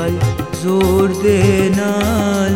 ਵੱਲ ਜ਼ੋਰ ਦੇ ਨਾਲ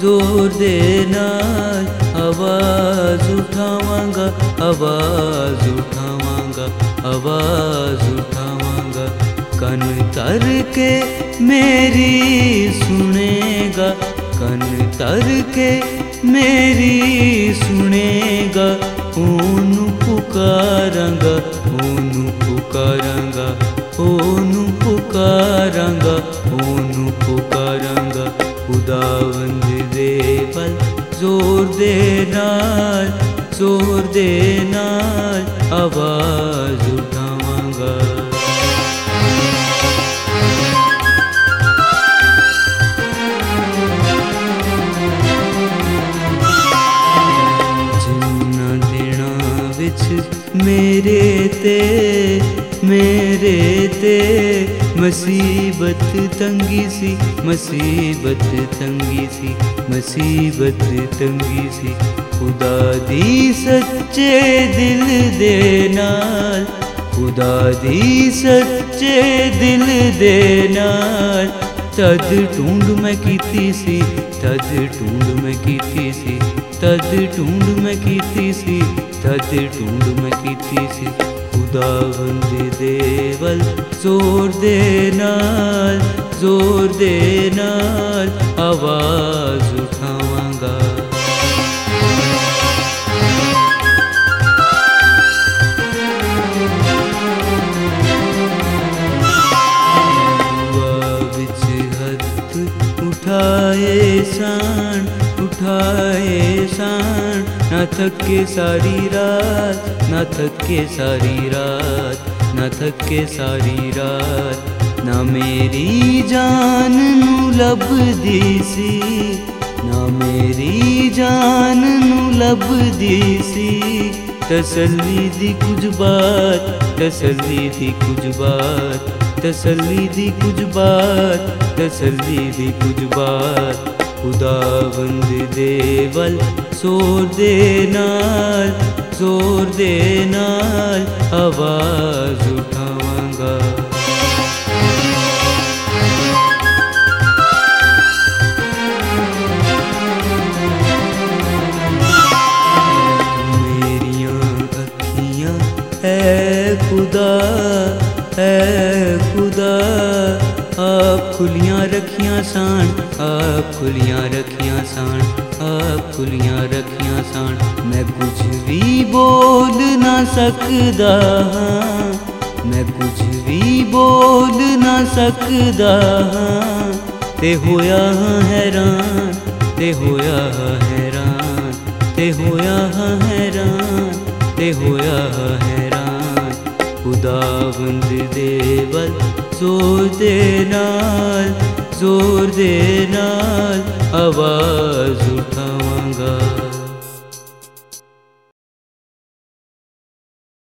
ਆਵਾਜ਼ ਉਠਾਵਾਂਗਾ, ਆਵਾਜ਼ ਉਠਾਵਾਂਗਾ, ਆਵਾਜ਼ ਉਠਾਵਾਂਗਾ। ਕੰਨ ਧਰ ਕੇ ਮੇਰੀ ਸੁਣੇਗਾ, ਕੰਨ ਧਰ ਕੇ ਮੇਰੀ ਸੁਣੇਗਾ। ਉਹਨੂੰ ਪੁਕਾਰਾਂਗਾ, ਉਹਨੂੰ ਪੁਕਾਰਾਂਗਾ, ਉਹਨੂੰ ਪੁਕਾਰਾਂਗਾ, ਉਹਨੂੰ ਪੁਕਾਰਾਂਗਾ। ਖੁਦਾਵੰਦ ਦੇ ਵੱਲ ਜ਼ੋਰ ਦੇ ਨਾਲ ਆਵਾਜ਼ ਉਠਾਵਾਂਗਾ। ਜਿਨ੍ਹਾਂ ਦਿਨਾਂ ਵਿੱਚ ਮੇਰੇ ਤੇ ਮੁਸੀਬਤ ਤੰਗੀ ਸੀ, ਮੁਸੀਬਤ ਤੰਗੀ ਸੀ, ਮੁਸੀਬਤ ਤੰਗੀ ਸੀ। ਖੁਦਾ ਦੀ ਸੱਚੇ ਦਿਲ ਦੇ ਨਾਲ, ਖੁਦਾ ਦੀ ਸੱਚੇ ਦਿਲ ਦੇ ਨਾਲ ਤਦ ਢੂੰਡ ਮੈਂ ਕੀਤੀ ਸੀ, ਤਦ ਢੂੰਡ ਮੈਂ ਕੀਤੀ ਸੀ, ਤਦ ਢੂੰਡ ਮੈਂ ਕੀਤੀ ਸੀ, ਤਦ ਢੂੰਡ ਮੈਂ ਕੀਤੀ ਸੀ। ਖੁਦਾਵੰਦ ਦੇ ਵੱਲ ਜ਼ੋਰ ਦੇ ਨਾਲ ਆਵਾਜ਼ ਉਠਾਵਾਂਗਾ। ਵਿੱਚ ਹੱਥ ਉਠਾਏ ਸਾਣ ਨਾ ਥੱਕੇ ਸਾਰੀ ਰਾਤ, ਨਾ ਥੱਕੇ ਸਾਰੀ ਰਾਤ, ਨਾ ਥੱਕੇ ਸਾਰੀ ਰਾਤ। ਨਾ ਮੇਰੀ ਜਾਨ ਨੂੰ ਲੱਭਦੀ ਸੀ, ਨਾ ਮੇਰੀ ਜਾਨ ਨੂੰ ਲੱਭਦੀ ਸੀ। ਤਸੱਲੀ ਦੀ ਕੁਝ ਬਾਤ, ਤਸੱਲੀ ਦੀ ਕੁਝ ਬਾਤ, ਤਸੱਲੀ ਦੀ ਕੁਝ ਬਾਤ, ਤਸੱਲੀ ਦੀ ਕੁਝ ਬਾਤ। ਖੁਦਾਵੰਦ ਦੇ ਵੱਲ ਜ਼ੋਰ ਦੇ ਨਾਲ ਆਵਾਜ਼ ਉਠਾਵਾਂਗਾ। ਮੇਰੀਆਂ ਅੱਖੀਆਂ ਹੈ ਖੁਦਾ ਆਪ ਖੁੱਲੀਆਂ ਰੱਖੀਆਂ ਸਾਣ, ਆਪ ਖੁੱਲੀਆਂ ਰੱਖੀਆਂ ਸਾਣ, ਆਪ ਖੁੱਲੀਆਂ ਰੱਖੀਆਂ ਸਾਣ। ਮੈਂ ਕੁਝ ਵੀ ਬੋਲ ਨਾ ਸਕਦਾ ਹਾਂ, ਮੈਂ ਕੁਝ ਵੀ ਬੋਲ ਨਾ ਸਕਦਾ ਹਾਂ। ਤੇ ਹੋਇਆ ਹਾਂ ਹੈਰਾਨ, ਤੇ ਹੋਇਆ ਹਾਂ ਹੈਰਾਨ, ਤੇ ਹੋਇਆ ਹਾਂ ਹੈਰਾਨ, ਤੇ ਹੋਇਆ ਹਾਂ ਹੈਰਾਨ। ਖੁਦਾਵੰਦ ਦੇ ਵੱਲ ਜ਼ੋਰ ਦੇ ਨਾਲ ਆਵਾਜ਼ ਉਠਾਵਾਂਗਾ।